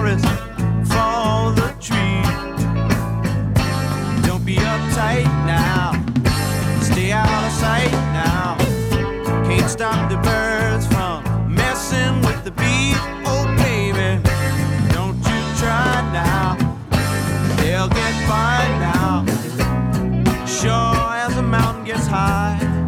forest for the tree. Don't be uptight now, stay out of sight now. Can't stop the birds from messing with the bees. Oh baby, don't you try now, they'll get by now. Sure as the mountain gets high,